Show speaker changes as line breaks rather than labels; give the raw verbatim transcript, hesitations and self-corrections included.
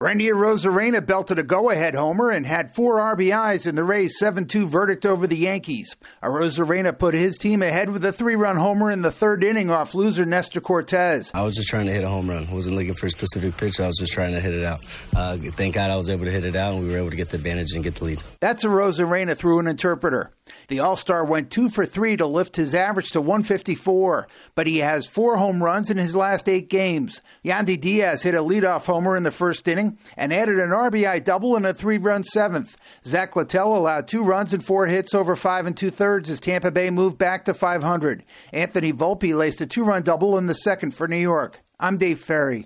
Randy Arozarena belted a go-ahead homer and had four R B Is in the Rays' seven two verdict over the Yankees. Arozarena put his team ahead with a three-run homer in the third inning off loser Nestor Cortez.
I was just trying to hit a home run. I wasn't looking for a specific pitch. I was just trying to hit it out. Uh, thank God I was able to hit it out, and we were able to get the advantage and get the lead.
That's Arozarena through an interpreter. The All-Star went two for three to lift his average to one fifty-four, but he has four home runs in his last eight games. Yandy Diaz hit a leadoff homer in the first inning and added an R B I double in a three-run seventh. Zach Littell allowed two runs and four hits over five and two-thirds as Tampa Bay moved back to five hundred. Anthony Volpe laced a two-run double in the second for New York. I'm Dave Ferry.